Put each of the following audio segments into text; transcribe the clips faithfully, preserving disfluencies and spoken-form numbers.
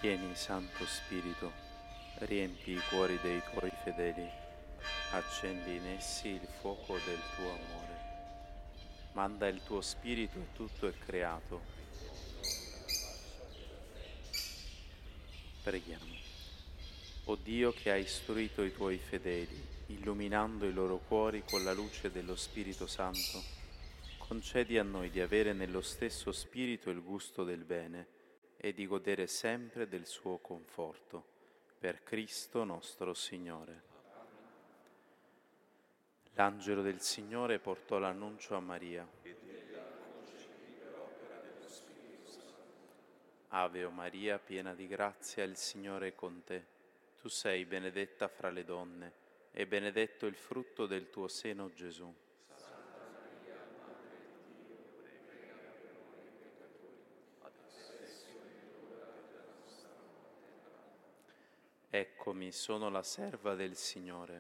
Vieni, Santo Spirito, riempi i cuori dei tuoi fedeli, accendi in essi il fuoco del tuo amore. Manda il tuo Spirito e tutto è creato. Preghiamo. O Dio che hai istruito i tuoi fedeli, illuminando i loro cuori con la luce dello Spirito Santo, concedi a noi di avere nello stesso Spirito il gusto del bene e di godere sempre del suo conforto. Per Cristo nostro Signore. L'angelo del Signore portò l'annuncio a Maria. Ave o Maria, piena di grazia, il Signore è con te. Tu sei benedetta fra le donne e benedetto il frutto del tuo seno, Gesù. Eccomi, sono la serva del Signore.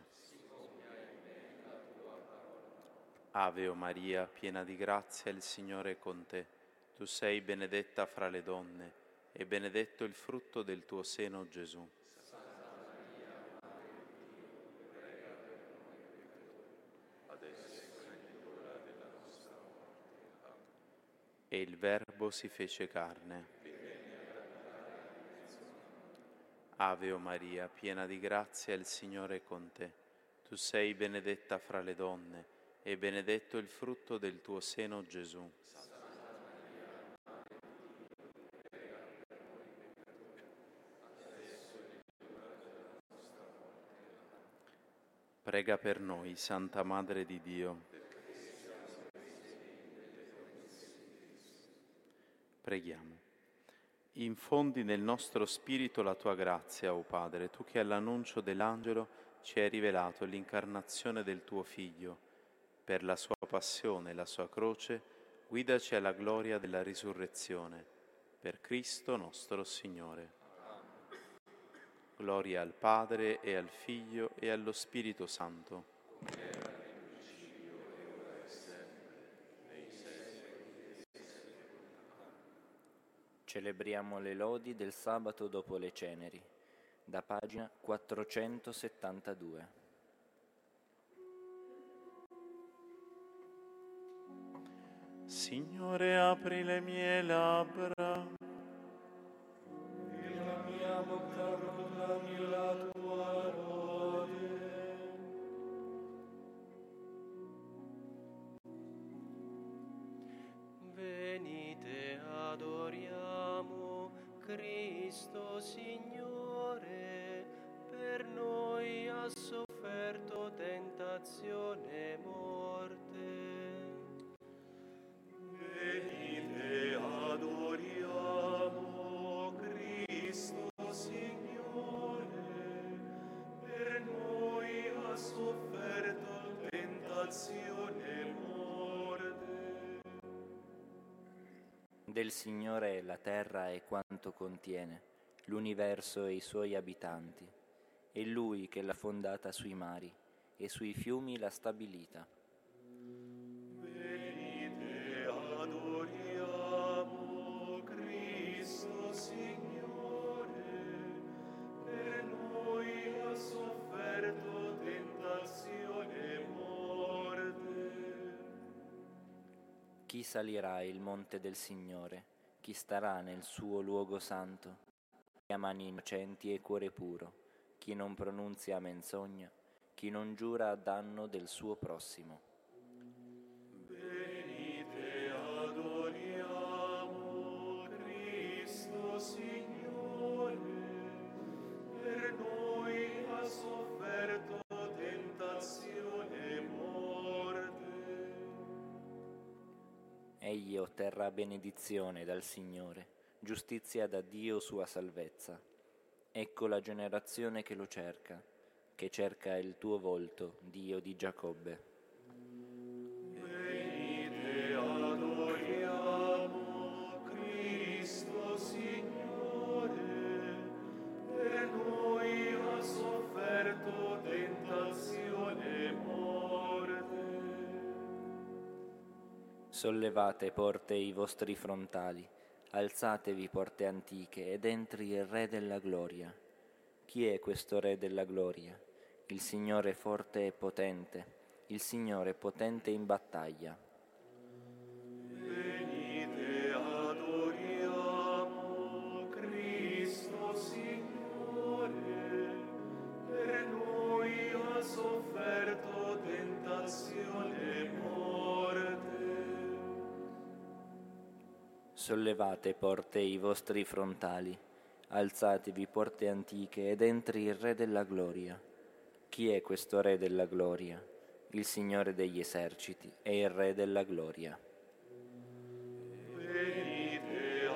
Ave o Maria, piena di grazia, il Signore è con te. Tu sei benedetta fra le donne e benedetto il frutto del tuo seno, Gesù. E il Verbo si fece carne. Ave o Maria, piena di grazia, il Signore è con te. Tu sei benedetta fra le donne e benedetto il frutto del tuo seno, Gesù. Prega per noi, Santa Madre di Dio. Preghiamo. Infondi nel nostro spirito la tua grazia, o Padre, tu che all'annuncio dell'angelo ci hai rivelato l'incarnazione del tuo Figlio. Per la sua passione e la sua croce, guidaci alla gloria della risurrezione. Per Cristo nostro Signore. Gloria al Padre e al Figlio e allo Spirito Santo. Celebriamo le lodi del sabato dopo le ceneri, da pagina quattrocentosettantadue. Signore, apri le mie labbra e la mia bocca proclami la tua lode. Venite, adoriamo Cristo Signore, per noi ha sofferto tentazione e morte. Venite, adoriamo Cristo Signore, per noi ha sofferto tentazione e morte. Del Signore è la terra e quanto contiene, l'universo e i suoi abitanti. È Lui che l'ha fondata sui mari e sui fiumi l'ha stabilita. Venite, adoriamo Cristo Signore, per noi ha sofferto tentazione e morte. Chi salirà il monte del Signore? Chi starà nel suo luogo santo? Chi ha mani innocenti e cuore puro? Chi non pronunzia menzogna? Chi non giura a danno del suo prossimo? Venite, adoriamo Cristo Signore, per noi ha sofferto tentazione e morte. Egli otterrà benedizione dal Signore, giustizia da Dio sua salvezza. Ecco la generazione che lo cerca, che cerca il tuo volto, Dio di Giacobbe. Venite, adoriamo Cristo Signore, per noi ha sofferto tentazione e morte. Sollevate porte i vostri frontali, Alzatevi porte antiche ed entri il Re della gloria. Chi è questo Re della gloria? Il Signore forte e potente, il Signore potente in battaglia. Venite, adoriamo Cristo Signore, per noi ha sofferto tentazione e morte. Sollevate porte i vostri frontali, alzatevi porte antiche ed entri il Re della gloria. Chi è questo Re della gloria? Il Signore degli eserciti è il Re della gloria. Venite,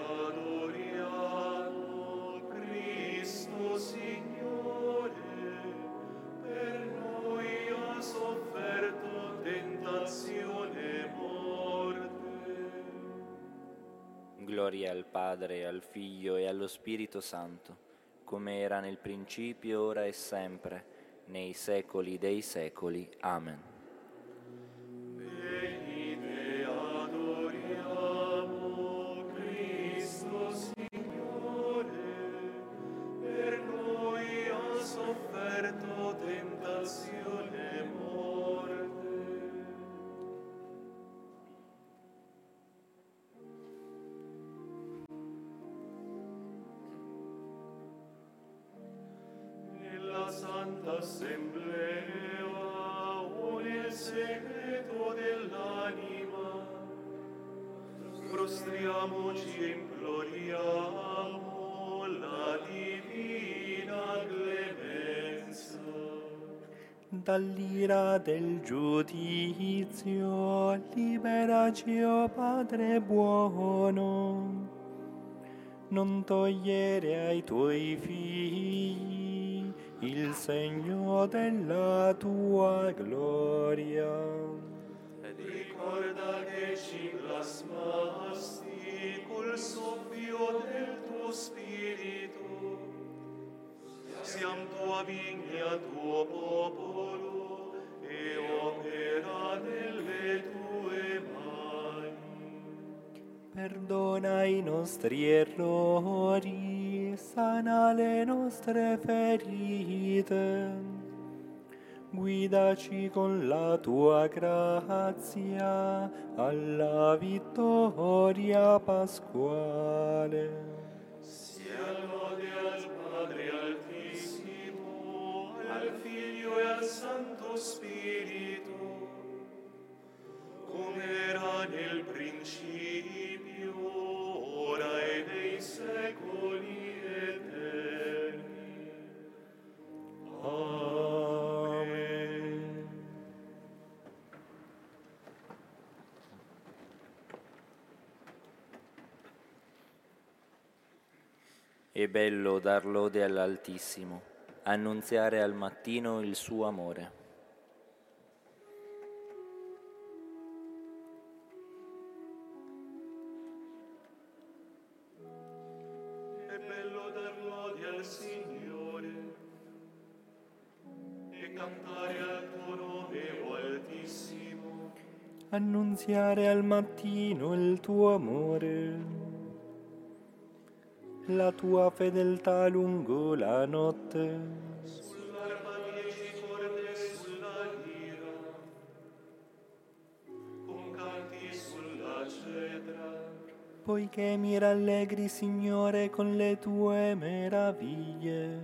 adoriamo Cristo Signore, per noi ha sofferto tentazione e morte. Gloria al Padre, al Figlio e allo Spirito Santo, come era nel principio, ora e sempre, nei secoli dei secoli. Amen. Venite, adoriamo Cristo Signore, per noi ha sofferto tentazione e morte. Nella Santa Assemblea o nel segreto dell'anima, prostriamoci e imploriamo la divina clemenza. Dall'ira del giudizio liberaci, o Padre buono, non togliere ai tuoi figli il segno della tua gloria. Ricorda che ci plasmasti col soffio del tuo spirito. Siamo tua vigna, tuo popolo e opera delle tue mani. Perdona i nostri errori, sana le nostre ferite, guidaci con la tua grazia alla vittoria pasquale. Sia lode al Padre Altissimo, al Figlio e al Santo Spirito, come era nel principio, ora e nei secoli eterni. Amen. È bello dar lode all'Altissimo, annunziare al mattino il suo amore. È bello dar lode al Signore e cantare al tuo nome, o Altissimo. Annunziare al mattino il tuo amore, la tua fedeltà lungo la notte. Sull'arpa dieci corde, sulla lira, con canti sulla cetra. Poiché mi rallegri, Signore, con le tue meraviglie,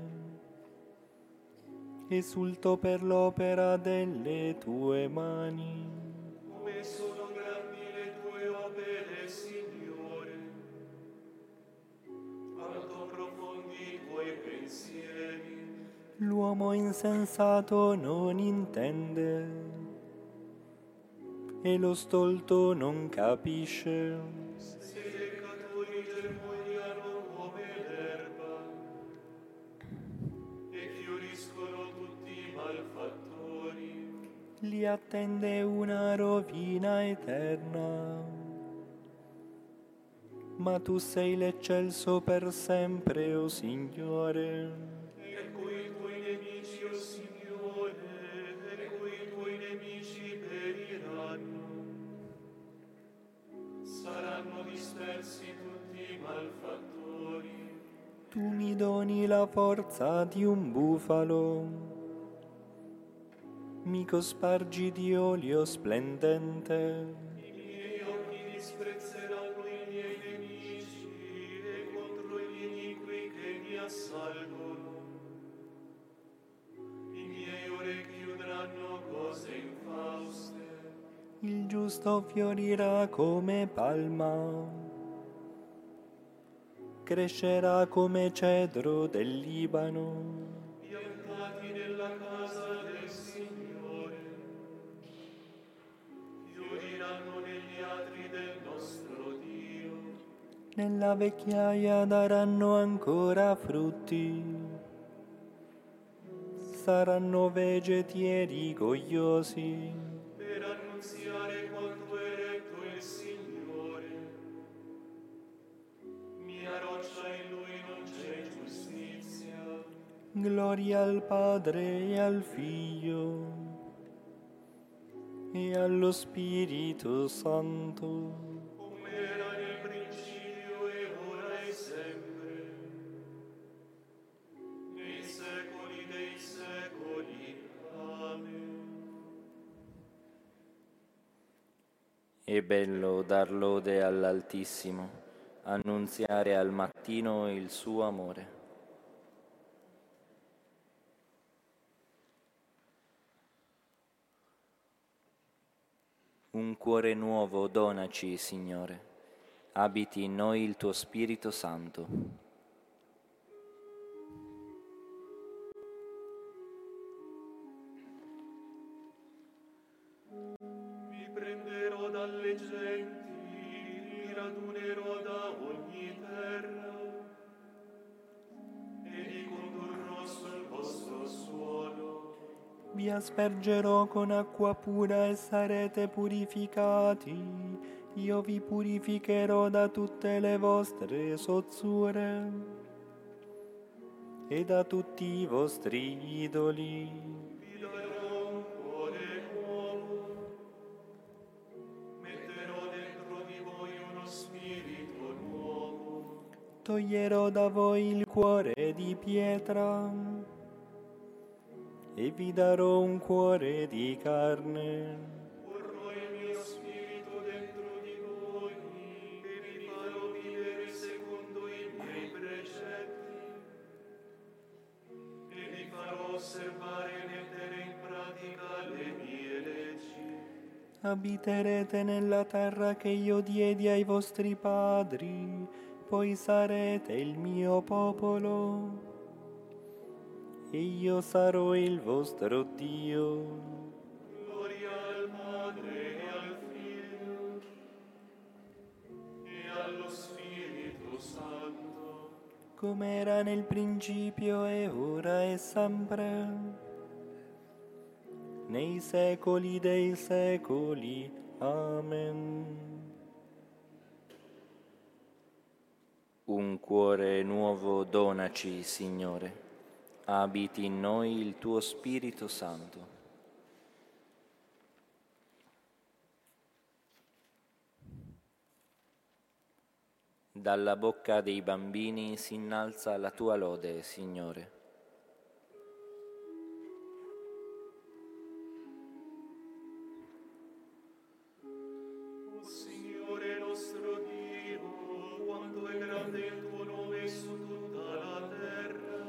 esulto per l'opera delle tue mani. Come sono grandi le tue opere, Signore, quanto profondi i tuoi pensieri. L'uomo insensato non intende e lo stolto non capisce. Se i peccatori germogliano come l'erba e fioriscono tutti i malfattori, Li attende una rovina eterna. Ma tu sei l'eccelso per sempre, o Signore. ecco i tuoi nemici, o Signore, ecco i tuoi nemici periranno. Saranno dispersi tutti i doni la forza di un bufalo, mi cospargi di olio splendente. I miei occhi disprezzeranno i miei nemici e contro gli iniqui che mi assalgono. I miei orecchi udranno cose infauste. Il giusto fiorirà come palma, crescerà come cedro del Libano. Piantati nella casa del Signore, fioriranno negli atri del nostro Dio. Nella vecchiaia daranno ancora frutti, saranno vegeti e rigogliosi. Per annunziare quanto è retto il Signore, mia roccia in Lui non c'è giustizia. Gloria al Padre e al Figlio e allo Spirito Santo, Come era nel principio e ora e sempre, nei secoli dei secoli. Amen. È bello dar lode all'Altissimo, annunziare al mattino il suo amore. Un cuore nuovo donaci, Signore, abiti in noi il tuo Spirito Santo. Mi prenderò dalle genti, li radunerò da ogni terra e li condurrò sul vostro suolo. vi aspergerò con acqua pura e sarete purificati. Io vi purificherò da tutte le vostre sozzure e da tutti i vostri idoli. Vi darò un cuore nuovo, metterò dentro di voi uno spirito nuovo. Toglierò da voi il cuore di pietra e vi darò un cuore di carne. Porrò il mio spirito dentro di voi e vi farò vivere secondo i miei precetti e vi farò osservare e mettere in pratica le mie leggi. Abiterete nella terra che io diedi ai vostri padri, poi sarete il mio popolo e io sarò il vostro Dio. Gloria al Padre e al Figlio e allo Spirito Santo, Come era nel principio e ora e sempre, nei secoli dei secoli. Amen. Un cuore nuovo donaci, Signore, abiti in noi il tuo Spirito Santo. Dalla bocca dei bambini si innalza la tua lode, Signore. O Signore nostro Dio, quanto è grande il tuo nome su tutta la terra.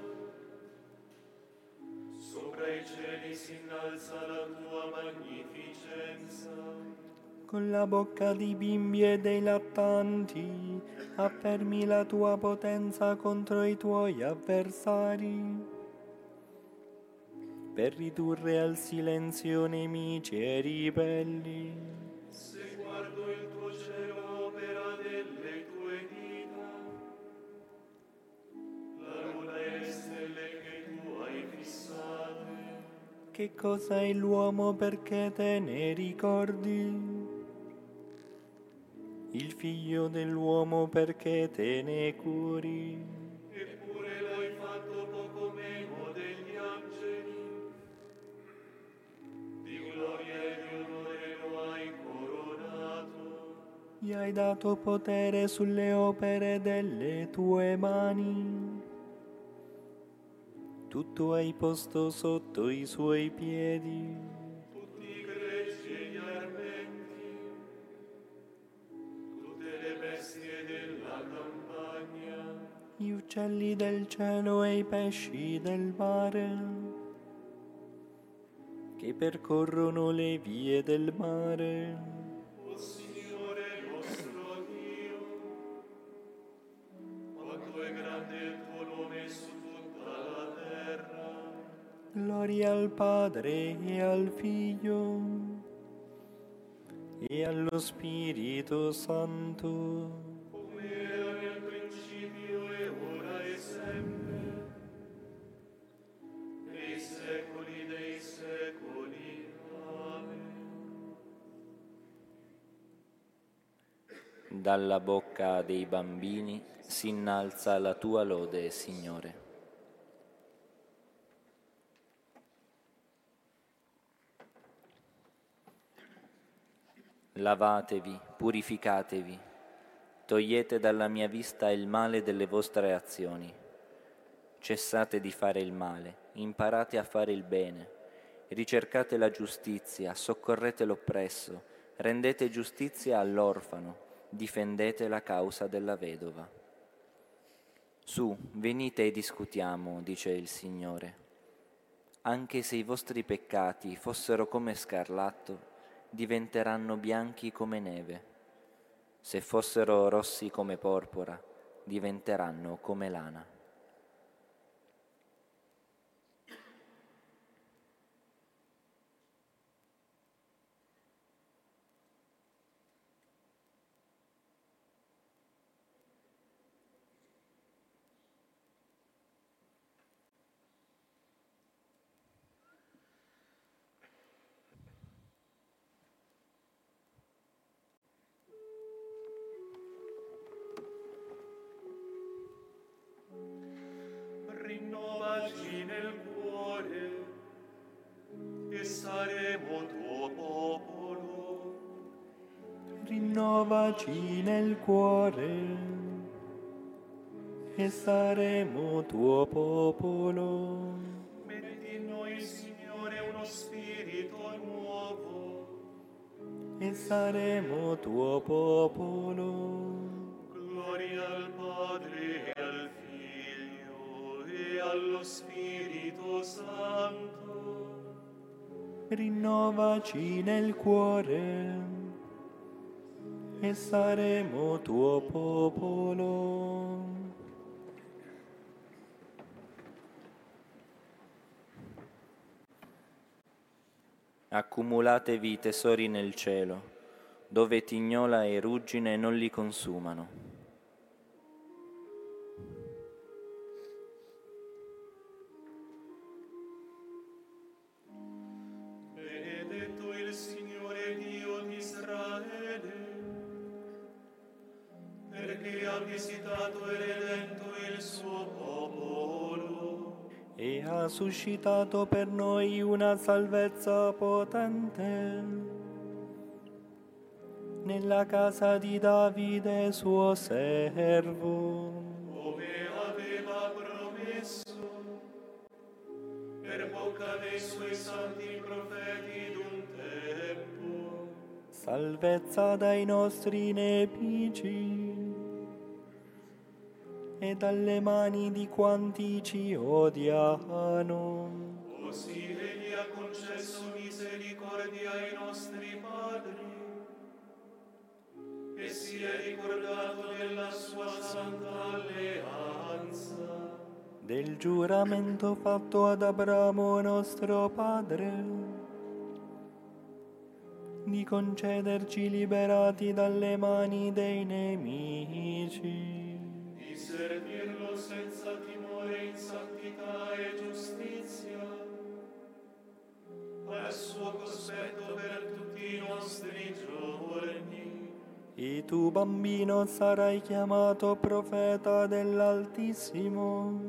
Sopra i cieli si innalza la tua magnificenza. Con la bocca dei bimbi e dei lattanti affermi la tua potenza contro i tuoi avversari, per ridurre al silenzio nemici e ribelli. Se guardo il tuo cielo opera delle tue dita, la luna e le stelle che tu hai fissate. Che cosa è l'uomo perché te ne ricordi? Il figlio dell'uomo perché te ne curi? Eppure l'hai fatto poco meno degli angeli, di gloria e di onore lo hai coronato. Gli hai dato potere sulle opere delle tue mani tutto hai posto sotto i suoi piedi. Tutti i greggi e gli armenti, tutte le bestie della campagna, Gli uccelli del cielo e i pesci del mare, che percorrono le vie del mare. o Signore nostro Dio, quanto è grande il tuo nome su tutta la terra. Gloria al Padre e al Figlio e allo Spirito Santo, Come era nel principio e ora e sempre, nei secoli dei secoli. Amen. Dalla bocca dei bambini si innalza la tua lode, Signore. Lavatevi, purificatevi, togliete dalla mia vista il male delle vostre azioni. Cessate di fare il male, imparate a fare il bene, ricercate la giustizia, soccorrete l'oppresso, rendete giustizia all'orfano, difendete la causa della vedova. Su, venite e discutiamo, dice il Signore. Anche se i vostri peccati fossero come scarlatto, diventeranno bianchi come neve. Se fossero rossi come porpora, diventeranno come lana. Rinnovaci nel cuore e saremo tuo popolo. rinnovaci nel cuore e saremo tuo popolo. Metti in noi, Signore, uno spirito nuovo. E saremo tuo popolo. Gloria al Padre e al Figlio e allo Spirito Santo. Rinnovaci nel cuore e saremo tuo popolo. Accumulatevi tesori nel cielo, dove tignola e ruggine non li consumano. Benedetto il Signore Dio di Israele, perché ha visitato e redento il suo popolo. E ha suscitato per noi una salvezza potente nella casa di Davide suo servo, Come aveva promesso, per bocca dei suoi santi profeti d'un tempo, salvezza dai nostri nemici e dalle mani di quanti ci odiano. così egli ha concesso misericordia ai nostri padri e si è ricordato della sua santa alleanza, Del giuramento fatto ad Abramo nostro padre, di concederci liberati dalle mani dei nemici, di servirlo senza timore in santità e giustizia, al suo cospetto per tutti i nostri giorni. e tu, bambino, sarai chiamato profeta dell'Altissimo,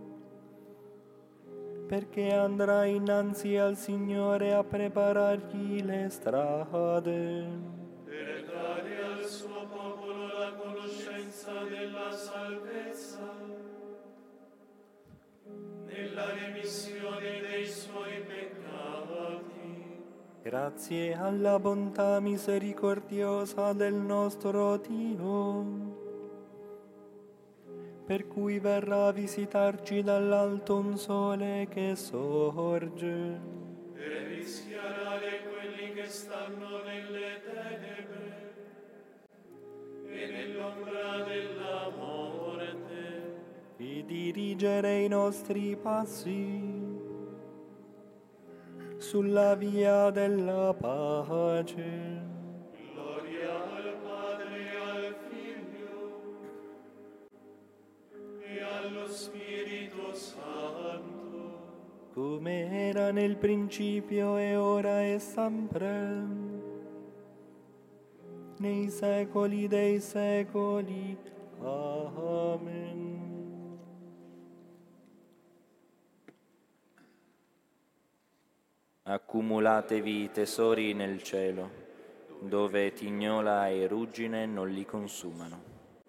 perché andrai innanzi al Signore a preparargli le strade, Per dare al suo popolo la conoscenza della salvezza, nella remissione Grazie alla bontà misericordiosa del nostro Dio, per cui verrà a visitarci dall'alto un sole che sorge. Per rischiarare quelli che stanno nelle tenebre e nell'ombra della morte, E dirigere i nostri passi sulla via della pace. gloria al Padre e al Figlio e allo Spirito Santo, Come era nel principio e ora e sempre, nei secoli dei secoli. Amen. Accumulatevi tesori nel cielo, dove tignola e ruggine non li consumano.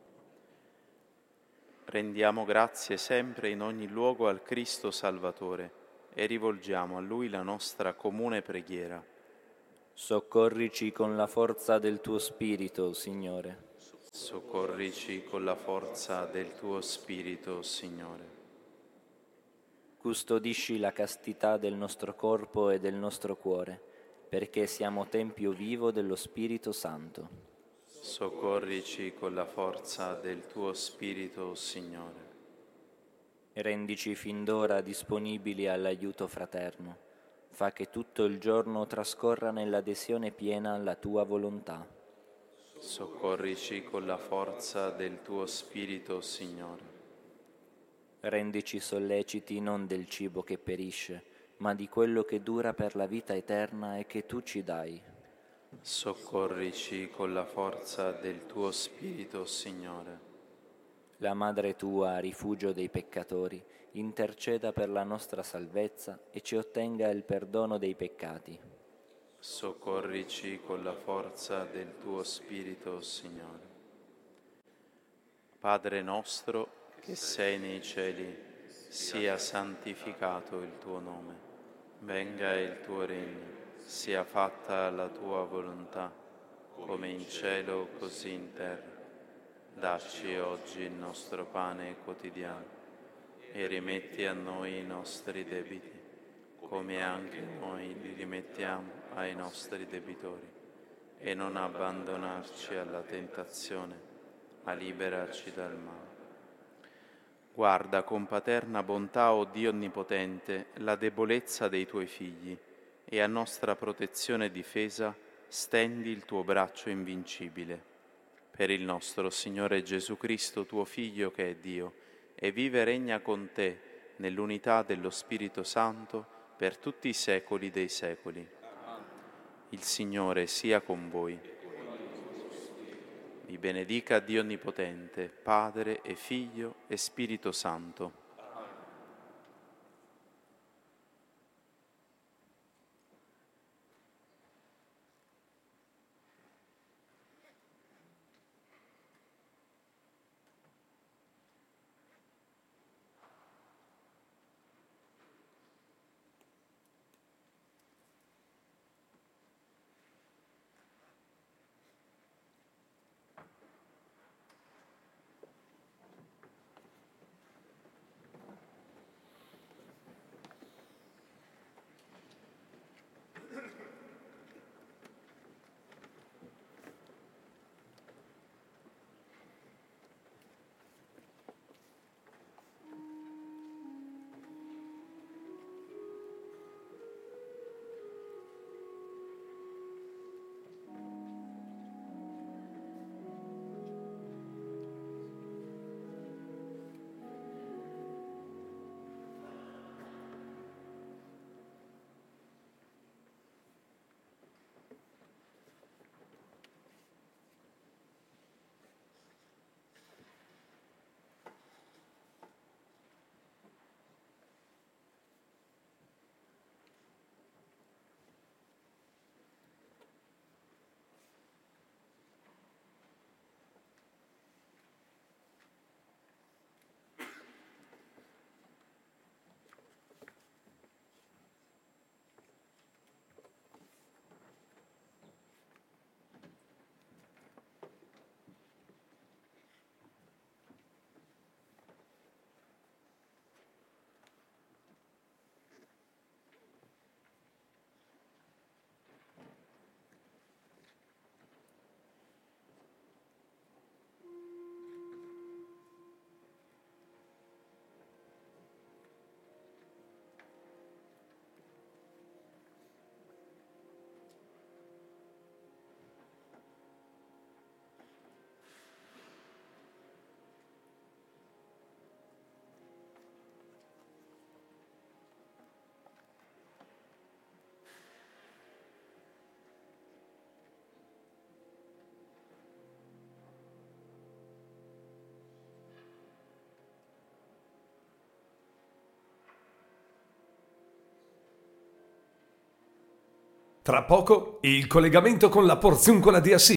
Rendiamo grazie sempre in ogni luogo al Cristo Salvatore e rivolgiamo a Lui la nostra comune preghiera. Soccorrici con la forza del tuo Spirito, Signore. Soccorrici con la forza del tuo Spirito, Signore. Custodisci la castità del nostro corpo e del nostro cuore, perché siamo tempio vivo dello Spirito Santo. Soccorrici con la forza del tuo Spirito, Signore. Rendici fin d'ora disponibili all'aiuto fraterno. Fa che tutto il giorno trascorra nell'adesione piena alla tua volontà. Soccorrici con la forza del tuo Spirito, Signore. Rendici solleciti non del cibo che perisce, ma di quello che dura per la vita eterna e che tu ci dai. Soccorrici con la forza del tuo Spirito, Signore. La Madre tua, rifugio dei peccatori, interceda per la nostra salvezza e ci ottenga il perdono dei peccati. Soccorrici con la forza del tuo Spirito, Signore. Padre nostro, che sei nei cieli, sia santificato il tuo nome. Venga il tuo regno, sia fatta la tua volontà, come in cielo così in terra. Dacci oggi il nostro pane quotidiano e rimetti a noi i nostri debiti, come anche noi li rimettiamo ai nostri debitori. E non abbandonarci alla tentazione, ma liberaci dal male. Guarda con paterna bontà, o Dio Onnipotente, la debolezza dei tuoi figli e a nostra protezione e difesa stendi il tuo braccio invincibile. Per il nostro Signore Gesù Cristo, tuo Figlio, che è Dio, e vive e regna con te nell'unità dello Spirito Santo per tutti i secoli dei secoli. Il Signore sia con voi. Vi benedica Dio Onnipotente, Padre e Figlio e Spirito Santo. Tra poco il collegamento con la Porziuncola di Assisi.